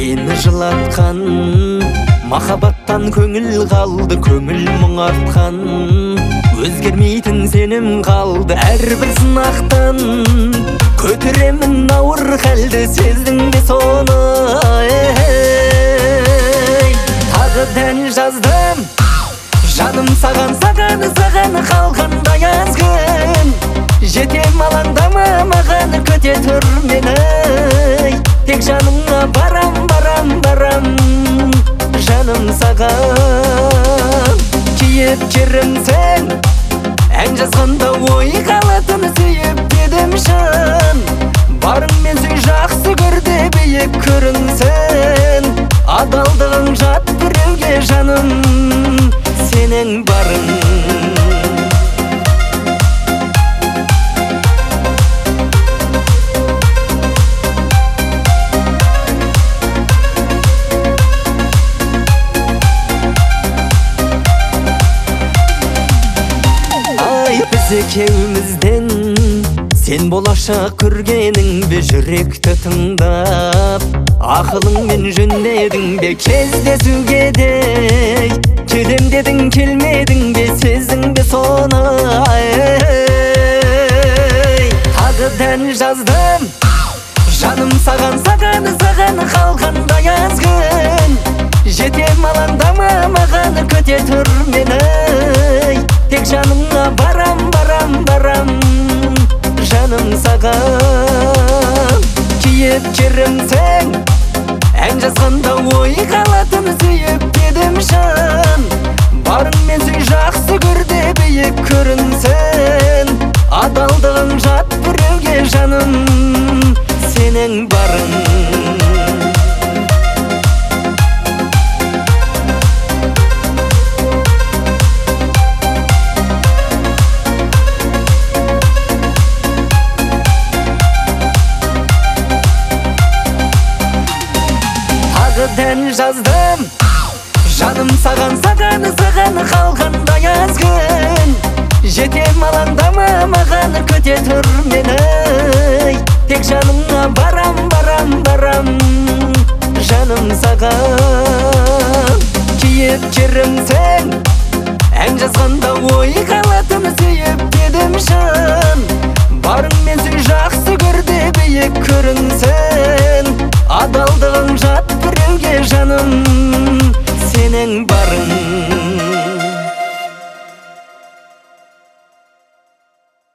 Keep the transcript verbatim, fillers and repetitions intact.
мені жылатқан, махаббаттан көңіл қалды, көңіл мұң артқан. Өзгермейтін сенім қалды әрбір сынақтан. Көтеремін ауыр халді, сездің бе соны? Тағы дән жаздым, жаным саған, саған, саған қалғанда язгын. Жетем алаңдама маған, көте тұр мені. Тек жаныңа барам, барам, барам, жаным саған. Киіп керімсің, ән жазғанда ой қалатын, сүйіп дедім шын. Барыңмен сүй жақсы көрді, биік көрінсін. Адалдығың жат біреуге жаным, сенің барың. Екеумізден сен болашақ көргенің бе, жүректі тыңдап ақылыңмен жөнледің бе? Кездесуге де келем дедің, келмедің бе? Сездің бе соны? Тағы дән жаздым, жаным саған, саған, саған қалғанда язгын. Жетем алаңдама маған, көте тұр мені. Тек жаныңа барам, барам, барам, жаным саған. Киіп керімсің, ән жазғанда ой қалатын, сүйіп дедім шын. Барыңмен сүй жақсы көрді, биік көрінсін. Адалдығың жат біреуге жаным, сенің барың. Дән жаздым, жаным саған, саған, саған қалғанда язгын. Жетем алаңдама маған, көте тұр мені. Тек жаныңа барам, барам, барам, жаным саған. Киіп керімсің, ән жазғанда ой қалатын, сүйіп дедім шын. Барыңмен сүй жақсы көрді, биік көрінсін.